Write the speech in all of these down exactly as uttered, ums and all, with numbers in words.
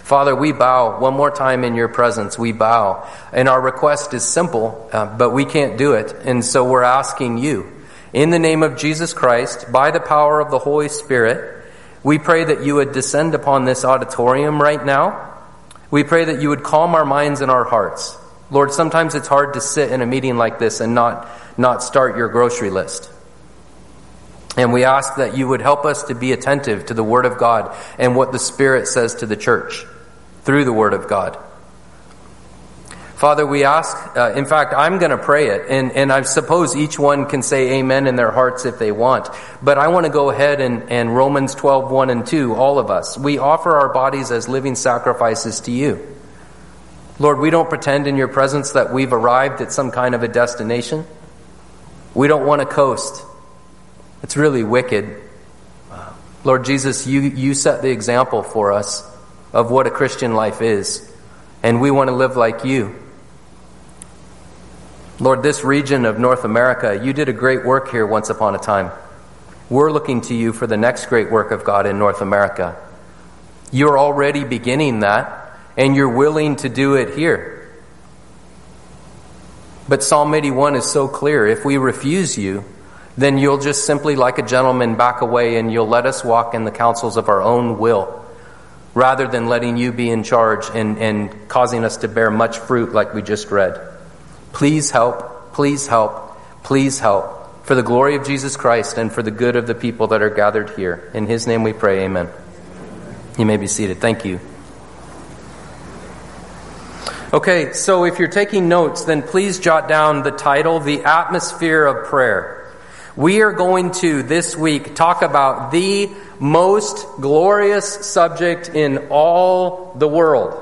Father, we bow one more time in your presence. We bow. And our request is simple, uh, but we can't do it. And so we're asking you, in the name of Jesus Christ, by the power of the Holy Spirit, we pray that you would descend upon this auditorium right now. We pray that you would calm our minds and our hearts. Lord, sometimes it's hard to sit in a meeting like this and not, not start your grocery list. And we ask that you would help us to be attentive to the Word of God and what the Spirit says to the church through the Word of God. Father, we ask, uh, in fact, I'm going to pray it, and, and I suppose each one can say amen in their hearts if they want. But I want to go ahead and, and Romans twelve, one and two, all of us, we offer our bodies as living sacrifices to you. Lord, we don't pretend in your presence that we've arrived at some kind of a destination. We don't want to coast. It's really wicked. Lord Jesus, you, you set the example for us of what a Christian life is, and we want to live like you. Lord, this region of North America, you did a great work here once upon a time. We're looking to you for the next great work of God in North America. You're already beginning that, and you're willing to do it here. But Psalm eighty-one is so clear. If we refuse you, then you'll just simply, like a gentleman, back away and you'll let us walk in the counsels of our own will, rather than letting you be in charge and, and causing us to bear much fruit like we just read. Please help, please help, please help, for the glory of Jesus Christ and for the good of the people that are gathered here. In his name we pray, amen. You may be seated. Thank you. Okay, so if you're taking notes, then please jot down the title, The Atmosphere of Prayer. We are going to, this week, talk about the most glorious subject in all the world.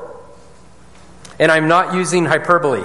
And I'm not using hyperbole.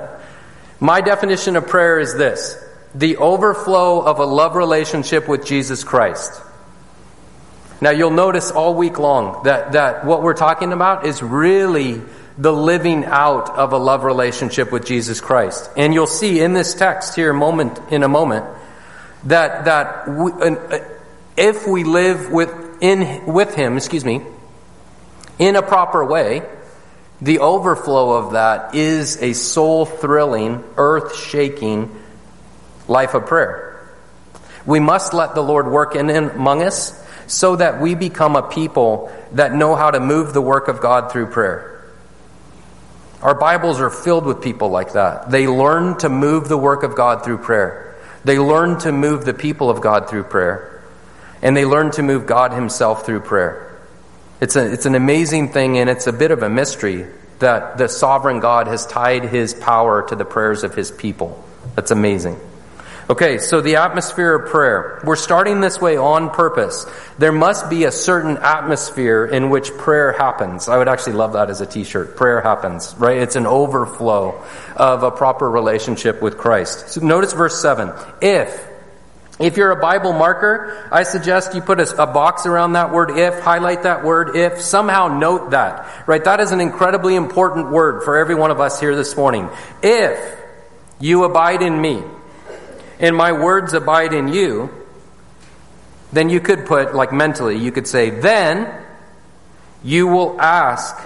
My definition of prayer is this: the overflow of a love relationship with Jesus Christ. Now you'll notice all week long that, that what we're talking about is really the living out of a love relationship with Jesus Christ. And you'll see in this text here moment in a moment that that we, uh, if we live with in with him, excuse me, in a proper way, the overflow of that is a soul-thrilling, earth-shaking life of prayer. We must let the Lord work in and among us so that we become a people that know how to move the work of God through prayer. Our Bibles are filled with people like that. They learn to move the work of God through prayer. They learn to move the people of God through prayer. And they learn to move God himself through prayer. It's a, it's an amazing thing, and it's a bit of a mystery that the sovereign God has tied his power to the prayers of his people. That's amazing. Okay, so the atmosphere of prayer. We're starting this way on purpose. There must be a certain atmosphere in which prayer happens. I would actually love that as a t-shirt. Prayer happens, right? It's an overflow of a proper relationship with Christ. So notice verse seven. If, if you're a Bible marker, I suggest you put a, a box around that word if, highlight that word if, somehow note that, right? That is an incredibly important word for every one of us here this morning. If you abide in me, and my words abide in you, then you could put, like mentally, you could say, then you will ask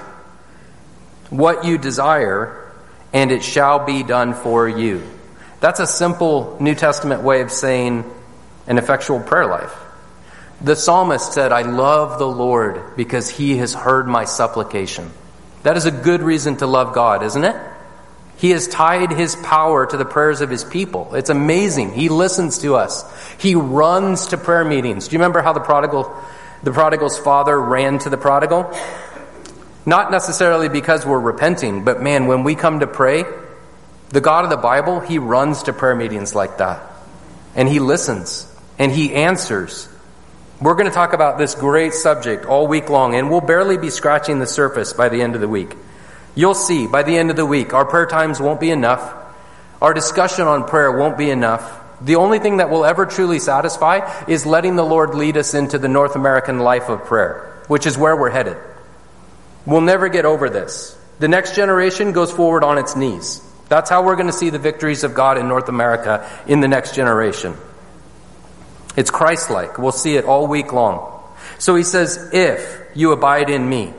what you desire, and it shall be done for you. That's a simple New Testament way of saying an effectual prayer life. The psalmist said, I love the Lord because he has heard my supplication. That is a good reason to love God, isn't it? He has tied his power to the prayers of his people. It's amazing. He listens to us. He runs to prayer meetings. Do you remember how the prodigal, the prodigal's father ran to the prodigal? Not necessarily because we're repenting, but man, when we come to pray, the God of the Bible, he runs to prayer meetings like that. And he listens. And he answers. We're going to talk about this great subject all week long, and we'll barely be scratching the surface by the end of the week. You'll see by the end of the week, our prayer times won't be enough. Our discussion on prayer won't be enough. The only thing that will ever truly satisfy is letting the Lord lead us into the North American life of prayer, which is where we're headed. We'll never get over this. The next generation goes forward on its knees. That's how we're going to see the victories of God in North America in the next generation. It's Christ-like. We'll see it all week long. So he says, if you abide in me.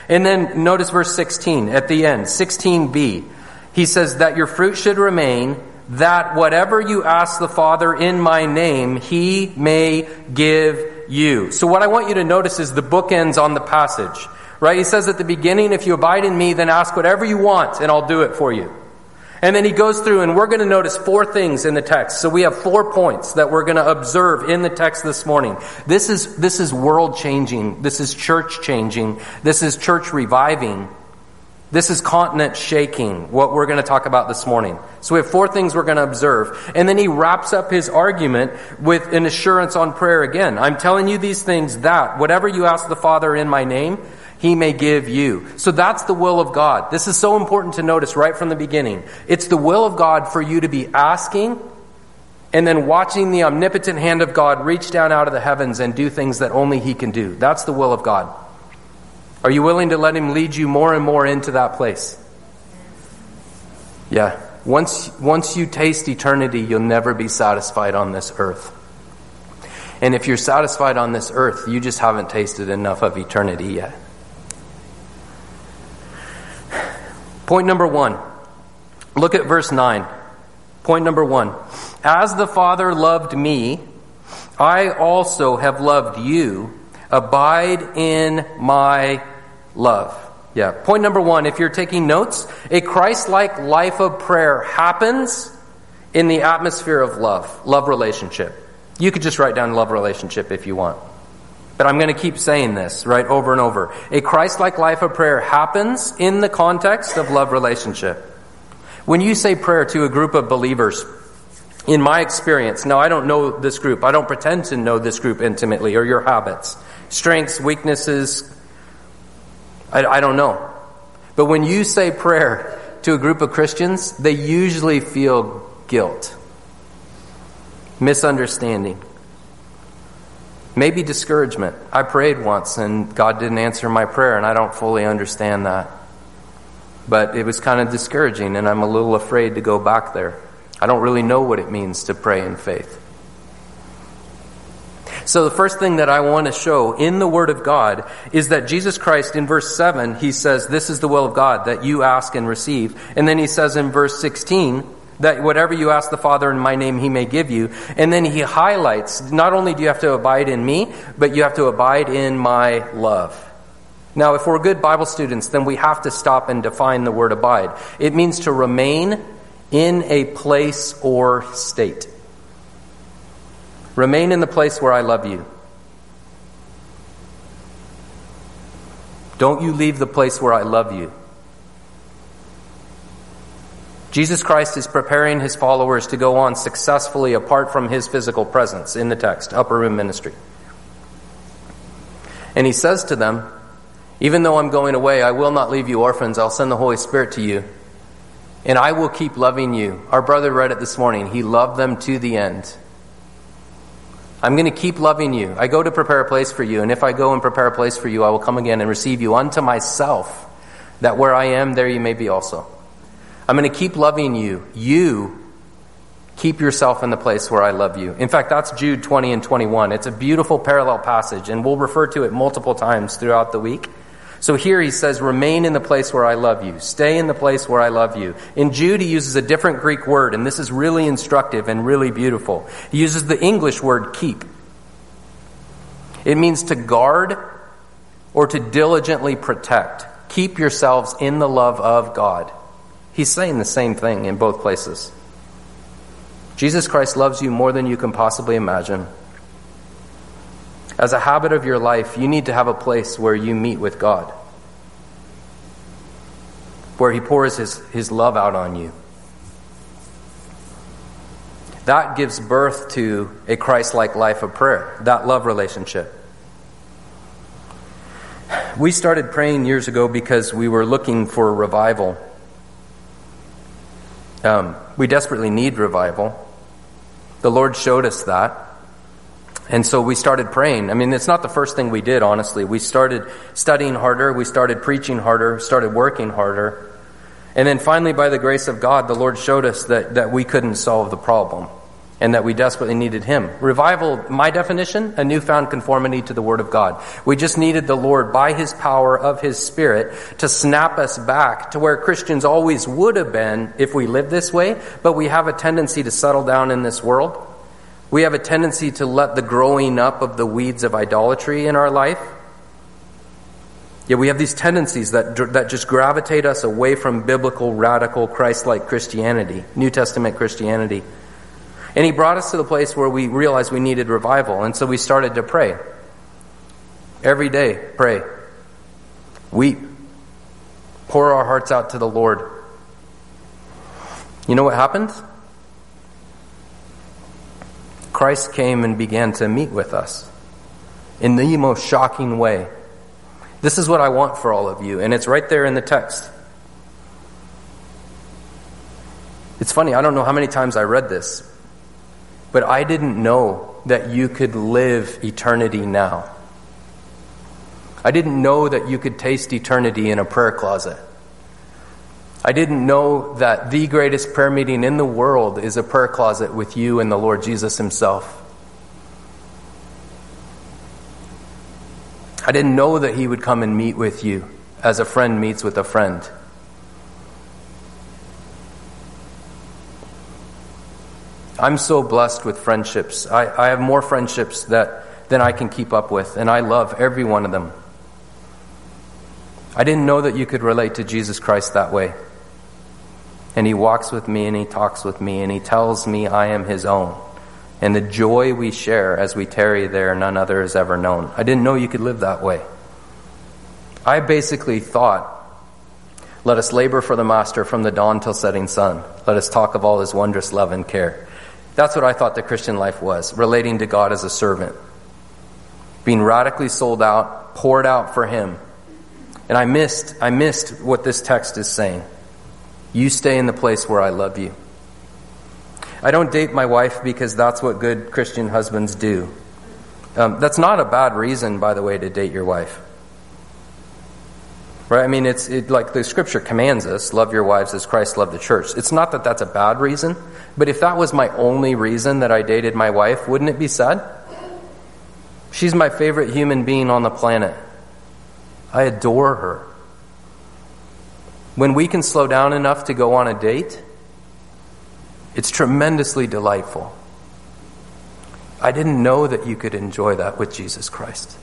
And then notice verse sixteen at the end, sixteen b. He says that your fruit should remain, that whatever you ask the Father in my name, he may give you. So what I want you to notice is the bookends on the passage. Right? He says at the beginning, if you abide in me, then ask whatever you want and I'll do it for you. And then he goes through, and we're going to notice four things in the text. So we have four points that we're going to observe in the text this morning. This is, this is world changing. This is church changing. This is church reviving. This is continent shaking, what we're going to talk about this morning. So we have four things we're going to observe. And then he wraps up his argument with an assurance on prayer again. I'm telling you these things that whatever you ask the Father in my name, he may give you. So that's the will of God. This is so important to notice right from the beginning. It's the will of God for you to be asking and then watching the omnipotent hand of God reach down out of the heavens and do things that only he can do. That's the will of God. Are you willing to let him lead you more and more into that place? Yeah. Once, once you taste eternity, you'll never be satisfied on this earth. And if you're satisfied on this earth, you just haven't tasted enough of eternity yet. Point number one. Look at verse nine. Point number one. As the Father loved me, I also have loved you. Abide in my love. Yeah. Point number one, if you're taking notes, a Christ-like life of prayer happens in the atmosphere of love. Love relationship. You could just write down love relationship if you want. But I'm going to keep saying this, right, over and over. A Christ-like life of prayer happens in the context of love relationship. When you say prayer to a group of believers, in my experience, now I don't know this group. I don't pretend to know this group intimately or your habits, strengths, weaknesses. I, I don't know. But when you say prayer to a group of Christians, they usually feel guilt, misunderstanding, maybe discouragement. I prayed once and God didn't answer my prayer and I don't fully understand that. But it was kind of discouraging and I'm a little afraid to go back there. I don't really know what it means to pray in faith. So the first thing that I want to show in the Word of God is that Jesus Christ, in verse seven, he says, this is the will of God, that you ask and receive. And then he says in verse sixteen, that whatever you ask the Father in my name, he may give you. And then he highlights, not only do you have to abide in me, but you have to abide in my love. Now, if we're good Bible students, then we have to stop and define the word abide. It means to remain in a place or state. Remain in the place where I love you. Don't you leave the place where I love you. Jesus Christ is preparing his followers to go on successfully apart from his physical presence in the text, upper room ministry. And he says to them, even though I'm going away, I will not leave you orphans. I'll send the Holy Spirit to you. And I will keep loving you. Our brother read it this morning. He loved them to the end. I'm going to keep loving you. I go to prepare a place for you. And if I go and prepare a place for you, I will come again and receive you unto myself, that where I am, there you may be also. I'm going to keep loving you. You keep yourself in the place where I love you. In fact, that's Jude twenty and twenty-one. It's a beautiful parallel passage, and we'll refer to it multiple times throughout the week. So here he says, remain in the place where I love you. Stay in the place where I love you. In Jude, he uses a different Greek word, and this is really instructive and really beautiful. He uses the English word keep. It means to guard or to diligently protect. Keep yourselves in the love of God. He's saying the same thing in both places. Jesus Christ loves you more than you can possibly imagine. As a habit of your life, you need to have a place where you meet with God, where he pours his, his love out on you. That gives birth to a Christ-like life of prayer, that love relationship. We started praying years ago because we were looking for revival. Um, we desperately need revival. The Lord showed us that. And so we started praying. I mean, it's not the first thing we did, honestly. We started studying harder. We started preaching harder, started working harder. And then finally, by the grace of God, the Lord showed us that, that we couldn't solve the problem. and that we desperately needed him. Revival, my definition, a newfound conformity to the Word of God. We just needed the Lord, by his power of his Spirit, to snap us back to where Christians always would have been if we lived this way, but we have a tendency to settle down in this world. We have a tendency to let the growing up of the weeds of idolatry in our life. Yeah, we have these tendencies that that just gravitate us away from biblical, radical, Christ-like Christianity, New Testament Christianity. And he brought us to the place where we realized we needed revival. And so we started to pray. Every day, pray. Weep. Pour our hearts out to the Lord. You know what happened? Christ came and began to meet with us in the most shocking way. This is what I want for all of you, and it's right there in the text. It's funny, I don't know how many times I read this, but I didn't know that you could live eternity now. I didn't know that you could taste eternity in a prayer closet. I didn't know that the greatest prayer meeting in the world is a prayer closet with you and the Lord Jesus himself. I didn't know that he would come and meet with you as a friend meets with a friend. I'm so blessed with friendships. I, I have more friendships that than I can keep up with, and I love every one of them. I didn't know that you could relate to Jesus Christ that way. And he walks with me, and he talks with me, and he tells me I am his own. And the joy we share as we tarry there, none other has ever known. I didn't know you could live that way. I basically thought, let us labor for the Master from the dawn till setting sun. Let us talk of all his wondrous love and care. That's what I thought the Christian life was, relating to God as a servant. Being radically sold out, poured out for him. And I missed, I missed what this text is saying. You stay in the place where I love you. I don't date my wife because that's what good Christian husbands do. Um, that's not a bad reason, by the way, to date your wife. Right? I mean, it's it, like the scripture commands us, love your wives as Christ loved the church. It's not that that's a bad reason, but if that was my only reason that I dated my wife, wouldn't it be sad? She's my favorite human being on the planet. I adore her. When we can slow down enough to go on a date, it's tremendously delightful. I didn't know that you could enjoy that with Jesus Christ.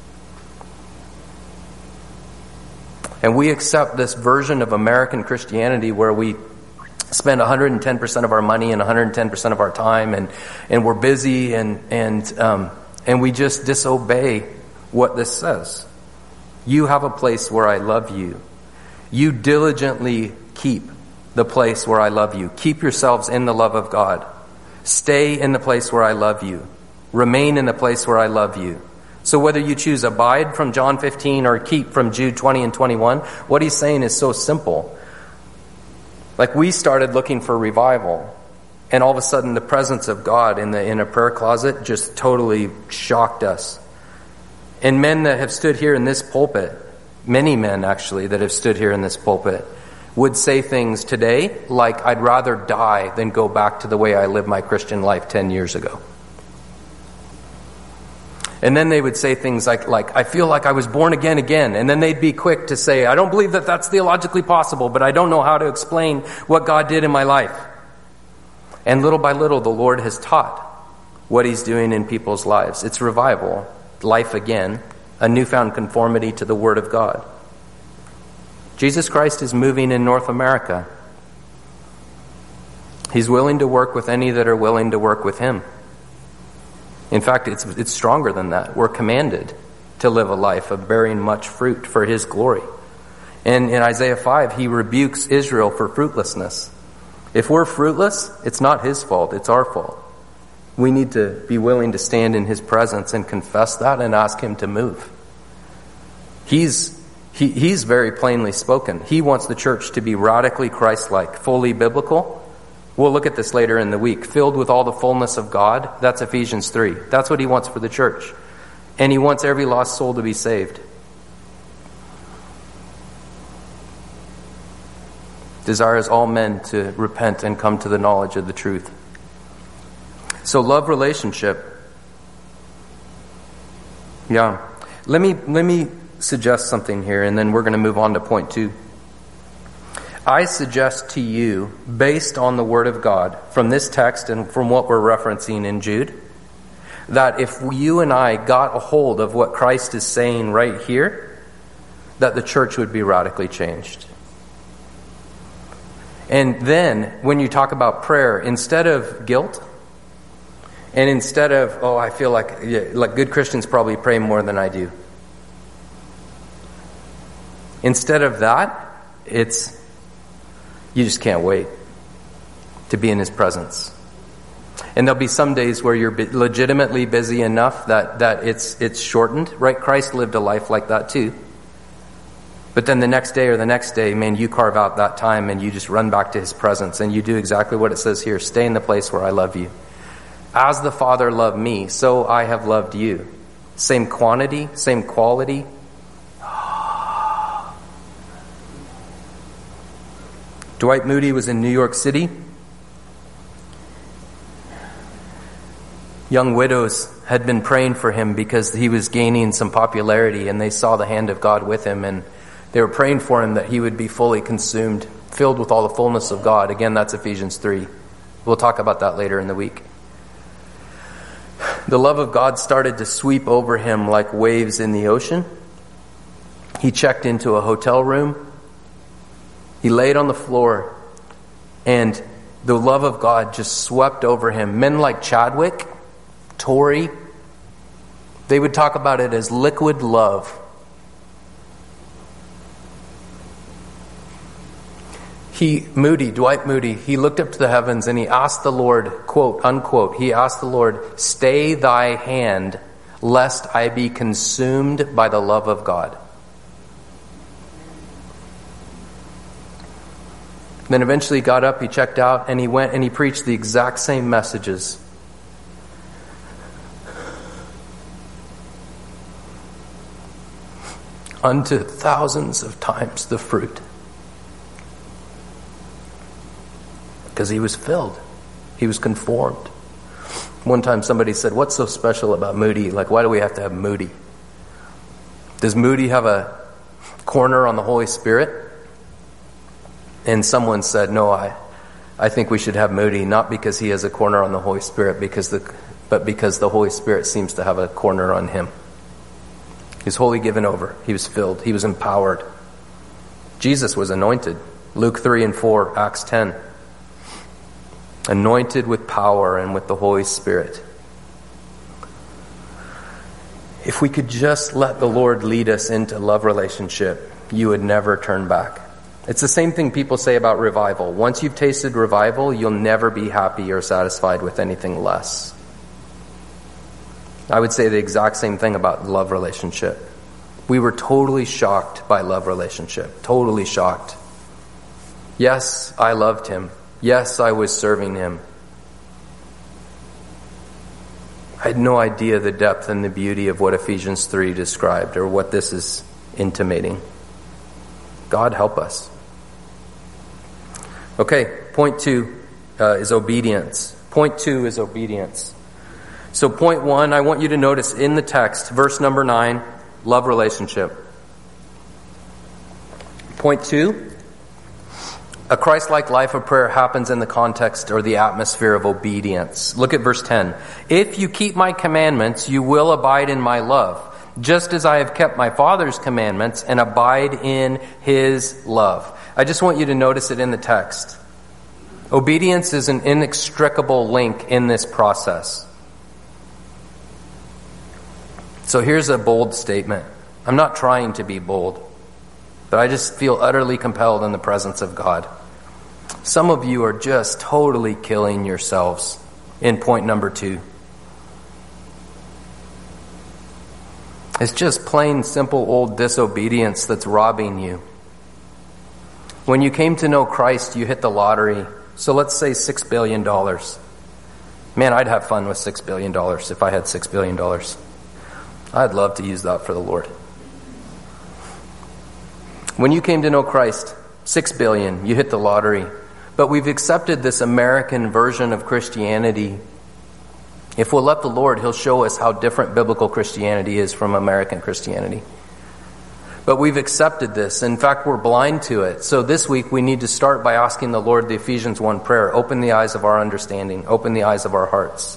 And we accept this version of American Christianity where we spend one hundred ten percent of our money and one hundred ten percent of our time, and, and we're busy, and and um, and we just disobey what this says. You have a place where I love you. You diligently keep the place where I love you. Keep yourselves in the love of God. Stay in the place where I love you. Remain in the place where I love you. So whether you choose abide from John fifteen or keep from Jude twenty and twenty-one, what he's saying is so simple. Like, we started looking for revival, and all of a sudden the presence of God in the in a prayer closet just totally shocked us. And men that have stood here in this pulpit, many men actually that have stood here in this pulpit, would say things today like, I'd rather die than go back to the way I lived my Christian life ten years ago. And then they would say things like, like, I feel like I was born again again. And then they'd be quick to say, I don't believe that that's theologically possible, but I don't know how to explain what God did in my life. And little by little, the Lord has taught what he's doing in people's lives. It's revival, life again, a newfound conformity to the Word of God. Jesus Christ is moving in North America. He's willing to work with any that are willing to work with him. In fact, it's it's stronger than that. We're commanded to live a life of bearing much fruit for his glory. And in Isaiah five, he rebukes Israel for fruitlessness. If we're fruitless, it's not his fault, it's our fault. We need to be willing to stand in his presence and confess that and ask him to move. He's he, he's very plainly spoken. He wants the church to be radically Christ-like, fully biblical. We'll look at this later in the week. Filled with all the fullness of God. That's Ephesians three. That's what he wants for the church. And he wants every lost soul to be saved. Desires all men to repent and come to the knowledge of the truth. So love relationship. Yeah. Let me let me suggest something here, and then we're going to move on to point two. I suggest to you, based on the Word of God, from this text and from what we're referencing in Jude, that if you and I got a hold of what Christ is saying right here, that the church would be radically changed. And then, when you talk about prayer, instead of guilt, and instead of, oh, I feel like, yeah, like good Christians probably pray more than I do. Instead of that, it's, you just can't wait to be in His presence. And there'll be some days where you're legitimately busy enough that, that it's it's shortened, right? Christ lived a life like that too. But then the next day or the next day, man, you carve out that time and you just run back to His presence and you do exactly what it says here. Stay in the place where I love you. As the Father loved me, so I have loved you. Same quantity, same quality. Dwight Moody was in New York City. Young widows had been praying for him because he was gaining some popularity, and they saw the hand of God with him, and they were praying for him that he would be fully consumed, filled with all the fullness of God. Again, that's Ephesians three. We'll talk about that later in the week. The love of God started to sweep over him like waves in the ocean. He checked into a hotel room. He laid on the floor, and the love of God just swept over him. Men like Chadwick, Torrey, they would talk about it as liquid love. He, Moody, Dwight Moody, he looked up to the heavens and he asked the Lord, quote, unquote, he asked the Lord, "Stay thy hand, lest I be consumed by the love of God." Then eventually he got up, he checked out, and he went and he preached the exact same messages. Unto thousands of times the fruit. Because he was filled. He was conformed. One time somebody said, "What's so special about Moody? Like, why do we have to have Moody? Does Moody have a corner on the Holy Spirit?" And someone said, "No, I, I think we should have Moody, not because he has a corner on the Holy Spirit, because the, but because the Holy Spirit seems to have a corner on him. He's wholly given over. He was filled. He was empowered. Jesus was anointed. Luke three and four, Acts ten. Anointed with power and with the Holy Spirit. If we could just let the Lord lead us into love relationship, you would never turn back. It's the same thing people say about revival. Once you've tasted revival, you'll never be happy or satisfied with anything less. I would say the exact same thing about love relationship. We were totally shocked by love relationship. Totally shocked. Yes, I loved him. Yes, I was serving him. I had no idea the depth and the beauty of what Ephesians three described or what this is intimating. God help us. Okay, point two uh, is obedience. Point two is obedience. So point one, I want you to notice in the text, verse number nine, love relationship. Point two, a Christ-like life of prayer happens in the context or the atmosphere of obedience. Look at verse ten. If you keep my commandments, you will abide in my love, just as I have kept my Father's commandments and abide in his love. I just want you to notice it in the text. Obedience is an inextricable link in this process. So here's a bold statement. I'm not trying to be bold, but I just feel utterly compelled in the presence of God. Some of you are just totally killing yourselves in point number two. It's just plain, simple, old disobedience that's robbing you. When you came to know Christ, you hit the lottery. So let's say six billion dollars. Man, I'd have fun with six billion dollars if I had six billion dollars. I'd love to use that for the Lord. When you came to know Christ, six billion dollars, you hit the lottery. But we've accepted this American version of Christianity If we'll let the Lord, He'll show us how different biblical Christianity is from American Christianity. But we've accepted this. In fact, we're blind to it. So this week we need to start by asking the Lord the Ephesians one prayer. Open the eyes of our understanding. Open the eyes of our hearts.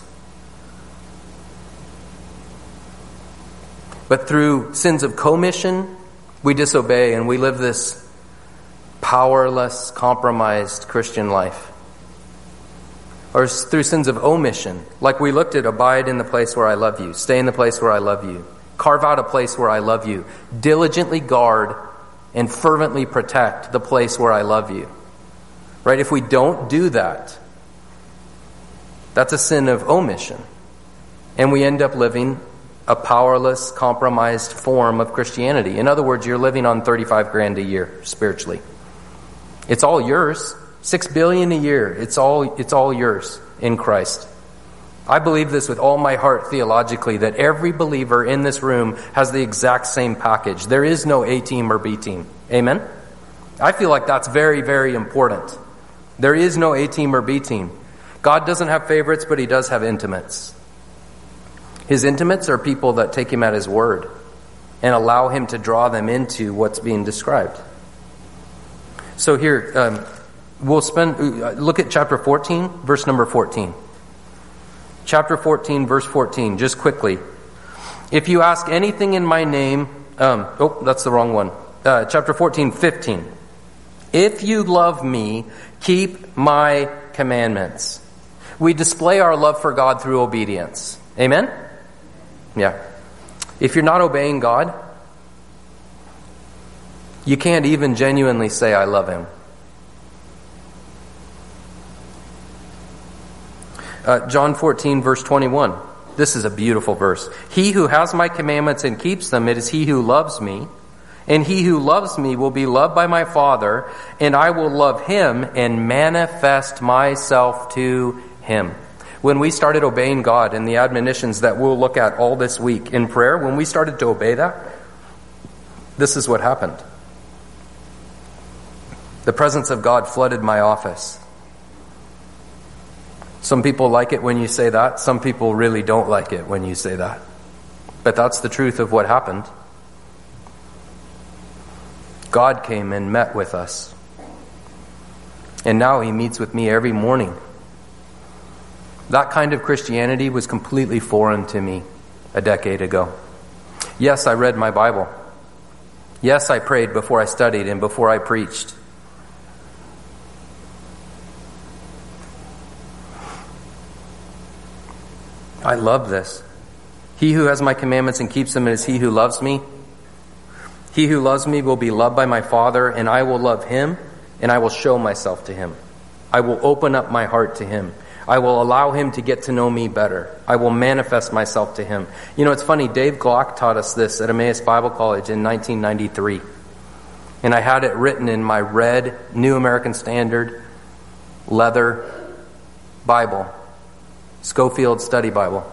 But through sins of commission, we disobey and we live this powerless, compromised Christian life. Or through sins of omission, like we looked at, abide in the place where I love you. Stay in the place where I love you. Carve out a place where I love you. Diligently guard and fervently protect the place where I love you. Right? If we don't do that, that's a sin of omission. And we end up living a powerless, compromised form of Christianity. In other words, you're living on thirty-five grand a year spiritually. It's all yours. Six billion a year. It's all, it's all yours in Christ. I believe this with all my heart theologically, that every believer in this room has the exact same package. There is no A team or B team. Amen? I feel like that's very, very important. There is no A team or B team. God doesn't have favorites, but He does have intimates. His intimates are people that take Him at His word and allow Him to draw them into what's being described. So here, um, we'll spend, look at chapter fourteen, verse number fourteen. Chapter fourteen, verse fourteen, just quickly. If you ask anything in my name, um, oh, that's the wrong one. Uh, chapter fourteen, fifteen. If you love me, keep my commandments. We display our love for God through obedience. Amen? Yeah. If you're not obeying God, you can't even genuinely say, I love Him. Uh, John fourteen, verse twenty-one. This is a beautiful verse. He who has my commandments and keeps them, it is he who loves me. And he who loves me will be loved by my Father, and I will love him and manifest myself to him. When we started obeying God and the admonitions that we'll look at all this week in prayer, when we started to obey that, this is what happened. The presence of God flooded my office. Some people like it when you say that. Some people really don't like it when you say that. But that's the truth of what happened. God came and met with us. And now He meets with me every morning. That kind of Christianity was completely foreign to me a decade ago. Yes, I read my Bible. Yes, I prayed before I studied and before I preached. I love this. He who has my commandments and keeps them is he who loves me. He who loves me will be loved by my Father, and I will love him, and I will show myself to him. I will open up my heart to him. I will allow him to get to know me better. I will manifest myself to him. You know, it's funny, Dave Glock taught us this at Emmaus Bible College in nineteen ninety-three. And I had it written in my red New American Standard leather Bible. Schofield Study Bible.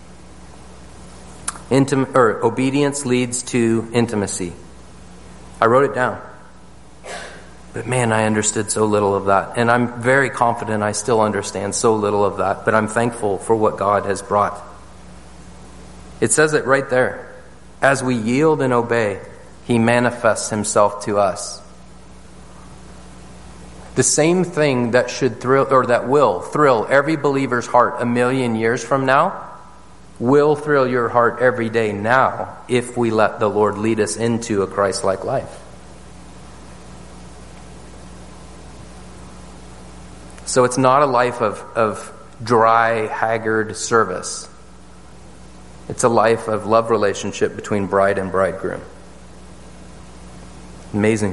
Intim- or obedience leads to intimacy. I wrote it down. But man, I understood so little of that. And I'm very confident I still understand so little of that. But I'm thankful for what God has brought. It says it right there. As we yield and obey, He manifests Himself to us. The same thing that should thrill, or that will thrill every believer's heart a million years from now, will thrill your heart every day now if we let the Lord lead us into a Christ-like life. So it's not a life of, of dry, haggard service. It's a life of love relationship between bride and bridegroom. Amazing.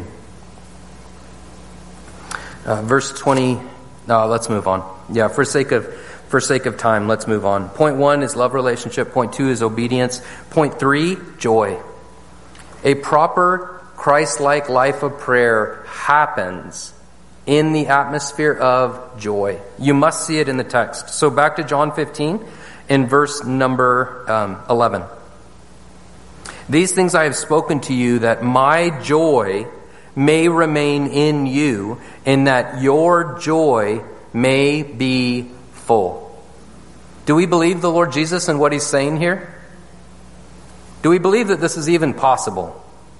Uh, verse twenty, no, let's move on. Yeah, for sake of for sake of time, let's move on. Point one is love relationship. Point two is obedience. Point three, joy. A proper Christ-like life of prayer happens in the atmosphere of joy. You must see it in the text. So back to John fifteen, in verse number um, eleven. These things I have spoken to you, that my joy may remain in you, and that your joy may be full. Do we believe the Lord Jesus and what he's saying here? Do we believe that this is even possible?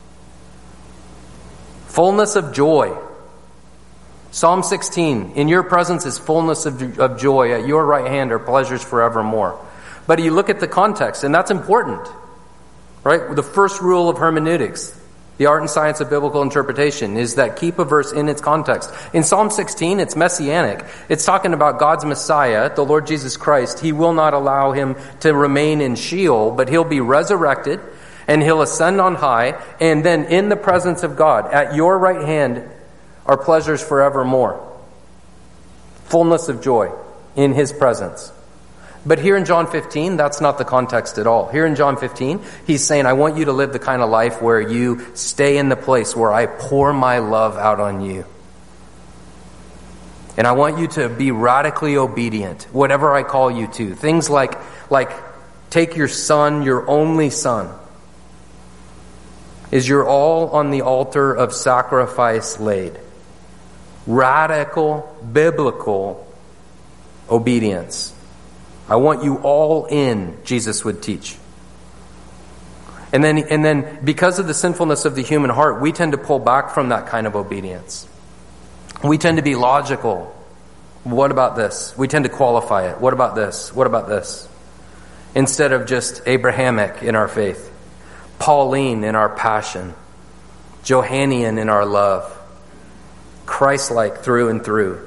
Fullness of joy. Psalm sixteen, in your presence is fullness of, of joy. At your right hand are pleasures forevermore. But you look at the context, and that's important. Right? The first rule of hermeneutics, the art and science of biblical interpretation, is that keep a verse in its context. In Psalm sixteen, it's messianic. It's talking about God's Messiah, the Lord Jesus Christ. He will not allow him to remain in Sheol, but he'll be resurrected, and he'll ascend on high, and then in the presence of God, at your right hand are pleasures forevermore. Fullness of joy in his presence. But here in John fifteen, that's not the context at all. Here in John fifteen, he's saying, I want you to live the kind of life where you stay in the place where I pour my love out on you. And I want you to be radically obedient, whatever I call you to. Things like, like take your son, your only son. Is your all on the altar of sacrifice laid? Radical, biblical obedience. I want you all in, Jesus would teach. And then, and then because of the sinfulness of the human heart, we tend to pull back from that kind of obedience. We tend to be logical. What about this? We tend to qualify it. What about this? What about this? Instead of just Abrahamic in our faith, Pauline in our passion, Johannian in our love, Christ-like through and through.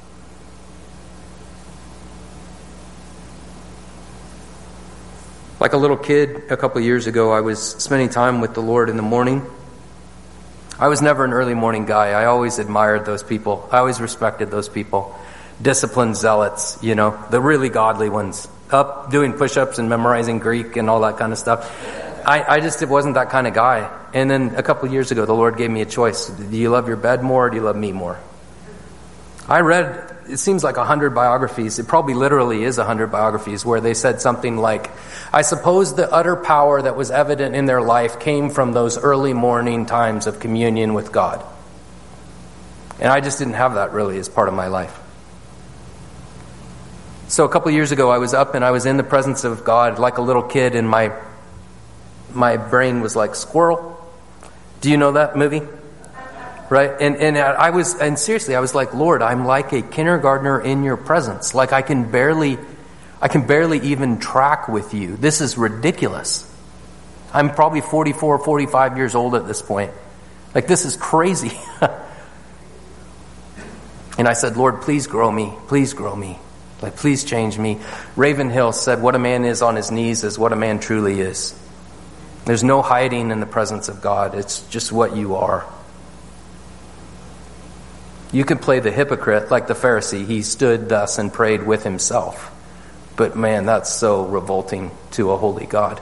Like a little kid a couple of years ago, I was spending time with the Lord in the morning. I was never an early morning guy. I always admired those people. I always respected those people. Disciplined zealots, you know, the really godly ones. Up doing push-ups and memorizing Greek and all that kind of stuff. I, I just wasn't that kind of guy. And then a couple of years ago, the Lord gave me a choice. Do you love your bed more or do you love me more? I read, it seems like a hundred biographies. It probably literally is a hundred biographies where they said something like, I suppose the utter power that was evident in their life came from those early morning times of communion with God. And I just didn't have that really as part of my life. So a couple of years ago, I was up and I was in the presence of God like a little kid, and my my brain was like squirrel. Do you know that movie? Right? And and I was, and seriously, I was like, Lord, I'm like a kindergartner in your presence. Like I can barely, I can barely even track with you. This is ridiculous. I'm probably forty-four, forty-five years old at this point. Like this is crazy. And I said, Lord, please grow me. Please grow me. Like, please change me. Ravenhill said, what a man is on his knees is what a man truly is. There's no hiding in the presence of God. It's just what you are. You can play the hypocrite like the Pharisee. He stood thus and prayed with himself. But man, that's so revolting to a holy God.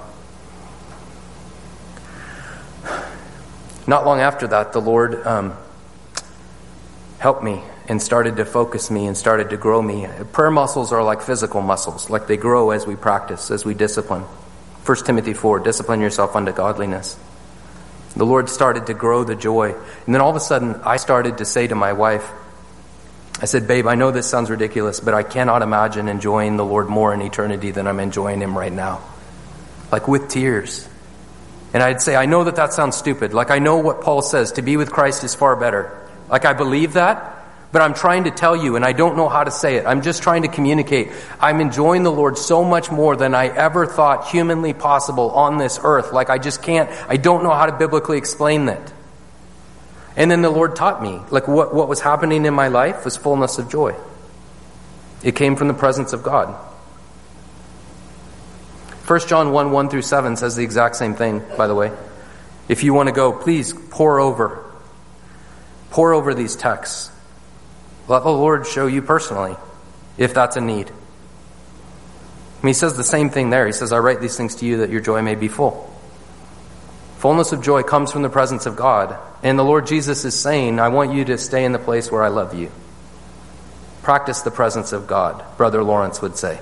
Not long after that, the Lord um, helped me and started to focus me and started to grow me. Prayer muscles are like physical muscles, like they grow as we practice, as we discipline. First Timothy four, discipline yourself unto godliness. The Lord started to grow the joy. And then all of a sudden, I started to say to my wife, I said, babe, I know this sounds ridiculous, but I cannot imagine enjoying the Lord more in eternity than I'm enjoying him right now. Like with tears. And I'd say, I know that that sounds stupid. Like I know what Paul says, to be with Christ is far better. Like I believe that. But I'm trying to tell you, and I don't know how to say it. I'm just trying to communicate. I'm enjoying the Lord so much more than I ever thought humanly possible on this earth. Like I just can't, I don't know how to biblically explain that. And then the Lord taught me, like what, what was happening in my life was fullness of joy. It came from the presence of God. First John one, one through seven says the exact same thing, by the way. If you want to go, please pour over. Pour over these texts. Let the Lord show you personally, if that's a need. I mean, he says the same thing there. He says, I write these things to you that your joy may be full. Fullness of joy comes from the presence of God. And the Lord Jesus is saying, I want you to stay in the place where I love you. Practice the presence of God, Brother Lawrence would say.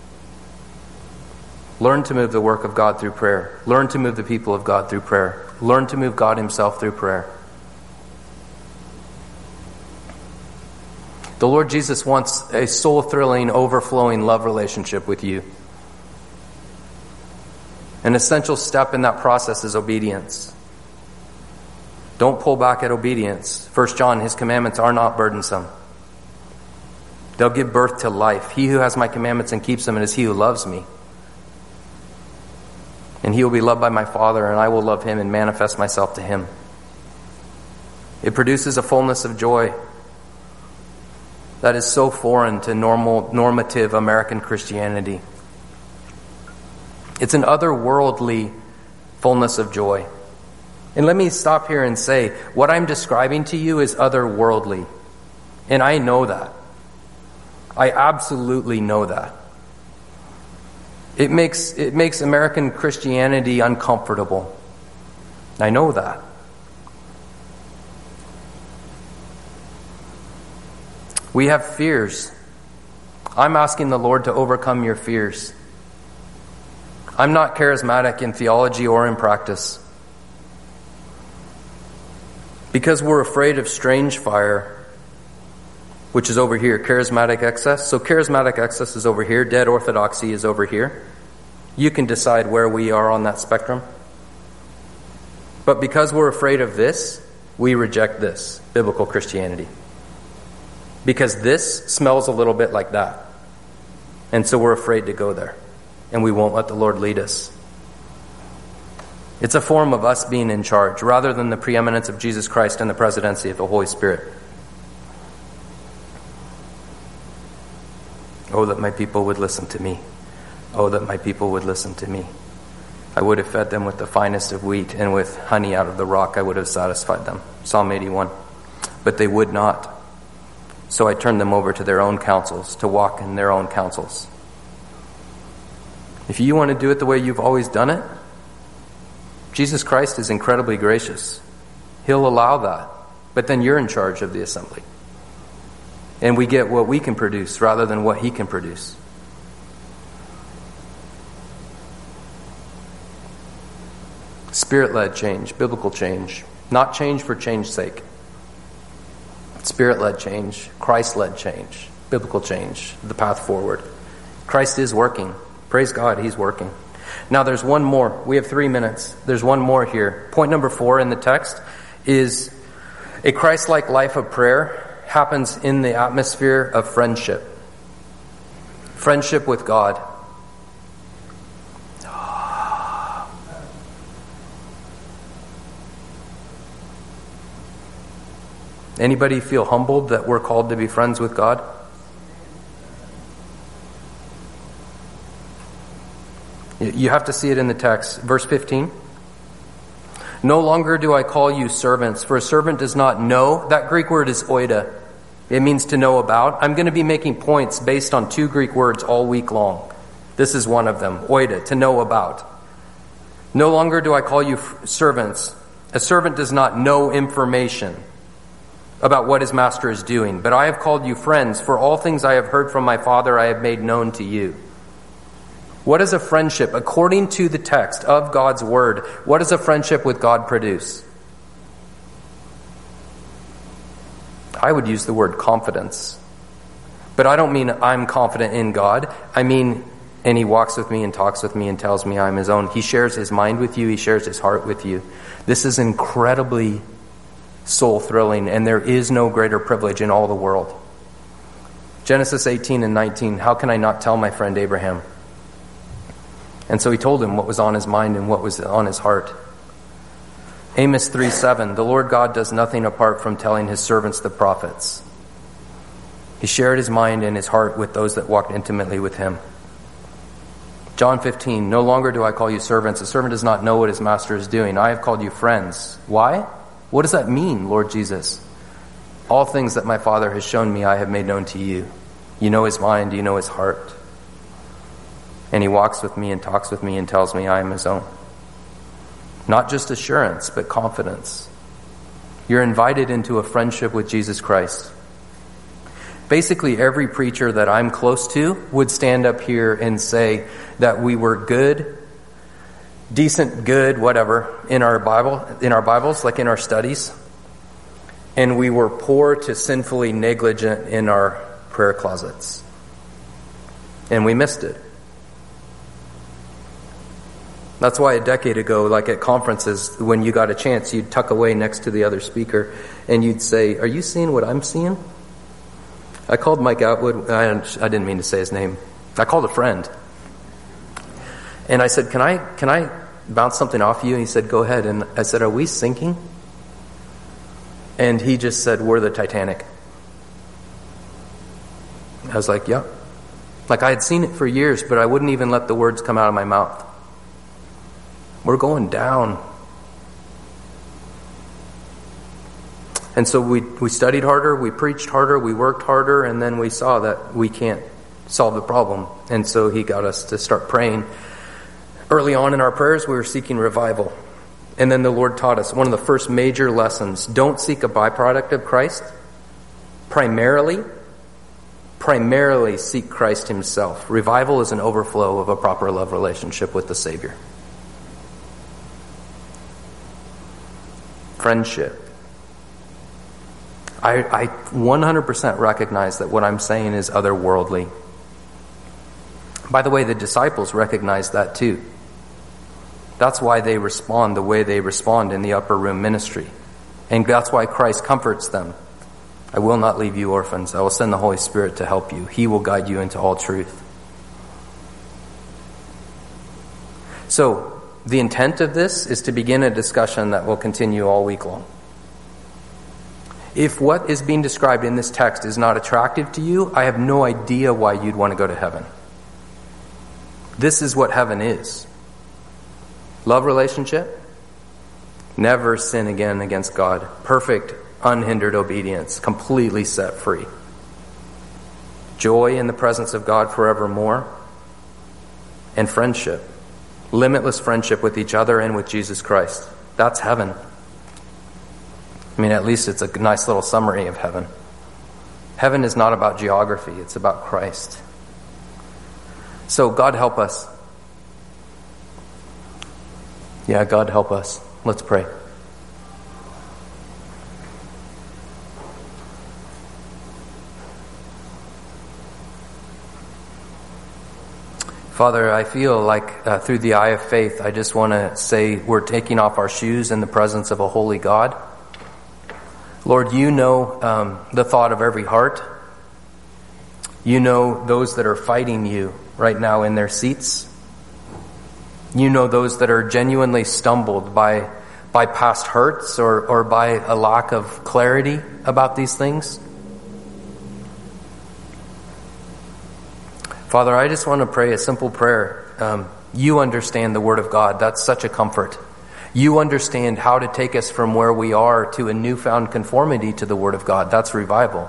Learn to move the work of God through prayer. Learn to move the people of God through prayer. Learn to move God himself through prayer. The Lord Jesus wants a soul-thrilling, overflowing love relationship with you. An essential step in that process is obedience. Don't pull back at obedience. First John, his commandments are not burdensome. They'll give birth to life. He who has my commandments and keeps them, it is he who loves me. And he will be loved by my Father, and I will love him and manifest myself to him. It produces a fullness of joy that is so foreign to normal, normative American Christianity. It's an otherworldly fullness of joy. And let me stop here and say, what I'm describing to you is otherworldly. And I know that. I absolutely know that. It makes, it makes American Christianity uncomfortable. I know that. We have fears. I'm asking the Lord to overcome your fears. I'm not charismatic in theology or in practice. Because we're afraid of strange fire, which is over here, charismatic excess. So charismatic excess is over here, dead orthodoxy is over here. You can decide where we are on that spectrum. But because we're afraid of this, we reject this, biblical Christianity. Because this smells a little bit like that. And so we're afraid to go there. And we won't let the Lord lead us. It's a form of us being in charge, rather than the preeminence of Jesus Christ and the presidency of the Holy Spirit. Oh, that my people would listen to me. Oh, that my people would listen to me. I would have fed them with the finest of wheat, and with honey out of the rock I would have satisfied them. Psalm eighty-one. But they would not. So I turned them over to their own counsels, to walk in their own counsels. If you want to do it the way you've always done it, Jesus Christ is incredibly gracious. He'll allow that. But then you're in charge of the assembly. And we get what we can produce rather than what he can produce. Spirit-led change, biblical change. Not change for change's sake. Spirit-led change, Christ-led change, biblical change, the path forward. Christ is working. Praise God, he's working. Now there's one more. We have three minutes. There's one more here. Point number four in the text is a Christ-like life of prayer happens in the atmosphere of friendship. Friendship with God. Anybody feel humbled that we're called to be friends with God? You have to see it in the text. Verse fifteen. No longer do I call you servants, for a servant does not know. That Greek word is oida. It means to know about. I'm going to be making points based on two Greek words all week long. This is one of them. Oida, to know about. No longer do I call you servants. A servant does not know information about what his master is doing. But I have called you friends, for all things I have heard from my Father I have made known to you. What is a friendship? According to the text of God's word, what does a friendship with God produce? I would use the word confidence. But I don't mean I'm confident in God. I mean, and he walks with me and talks with me and tells me I'm his own. He shares his mind with you. He shares his heart with you. This is incredibly soul-thrilling, and there is no greater privilege in all the world. Genesis eighteen and nineteen, how can I not tell my friend Abraham? And so he told him what was on his mind and what was on his heart. Amos three seven, the Lord God does nothing apart from telling his servants the prophets. He shared his mind and his heart with those that walked intimately with him. John fifteen, no longer do I call you servants. A servant does not know what his master is doing. I have called you friends. Why? What does that mean, Lord Jesus? All things that my Father has shown me, I have made known to you. You know his mind, you know his heart. And he walks with me and talks with me and tells me I am his own. Not just assurance, but confidence. You're invited into a friendship with Jesus Christ. Basically, every preacher that I'm close to would stand up here and say that we were good, decent, good, whatever, in our Bible, in our Bibles, like in our studies. and we were poor to sinfully negligent in our prayer closets. And we missed it. That's why a decade ago, like at conferences, when you got a chance, you'd tuck away next to the other speaker and you'd say, "Are you seeing what I'm seeing?" I called Mike Atwood. I, I didn't mean to say his name. I called a friend. And I said, can I, can I bounce something off you? And he said, "Go ahead." And I said, "Are we sinking?" And he just said, "We're the Titanic." I was like, "Yeah." Like I had seen it for years, but I wouldn't even let the words come out of my mouth. We're going down. And so we, we studied harder, we preached harder, we worked harder, and then we saw that we can't solve the problem. And so he got us to start praying. Early on in our prayers, we were seeking revival. And then the Lord taught us one of the first major lessons: don't seek a byproduct of Christ. Primarily, primarily seek Christ himself. Revival is an overflow of a proper love relationship with the Savior. Friendship. I, I one hundred percent recognize that what I'm saying is otherworldly. By the way, the disciples recognized that too. That's why they respond the way they respond in the upper room ministry. And that's why Christ comforts them. "I will not leave you orphans. I will send the Holy Spirit to help you. He will guide you into all truth." So, the intent of this is to begin a discussion that will continue all week long. If what is being described in this text is not attractive to you, I have no idea why you'd want to go to heaven. This is what heaven is. Love relationship. Never sin again against God. Perfect, unhindered obedience. Completely set free. Joy in the presence of God forevermore. And friendship. Limitless friendship with each other and with Jesus Christ. That's heaven. I mean, at least it's a nice little summary of heaven. Heaven is not about geography. It's about Christ. So God help us. Yeah, God help us. Let's pray. Father, I feel like uh, through the eye of faith, I just want to say we're taking off our shoes in the presence of a holy God. Lord, you know um, the thought of every heart. You know those that are fighting you right now in their seats. You know those that are genuinely stumbled by by past hurts or, or by a lack of clarity about these things. Father, I just want to pray a simple prayer. Um, you understand the Word of God. That's such a comfort. You understand how to take us from where we are to a newfound conformity to the Word of God. That's revival.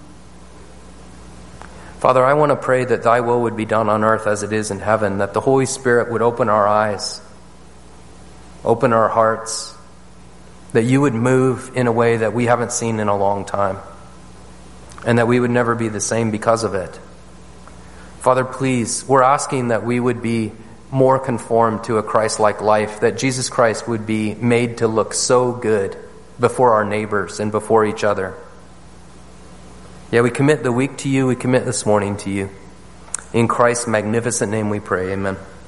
Father, I want to pray that thy will would be done on earth as it is in heaven, that the Holy Spirit would open our eyes, open our hearts, that you would move in a way that we haven't seen in a long time, and that we would never be the same because of it. Father, please, we're asking that we would be more conformed to a Christ-like life, that Jesus Christ would be made to look so good before our neighbors and before each other. Yeah, we commit the week to you. We commit this morning to you. In Christ's magnificent name we pray. Amen.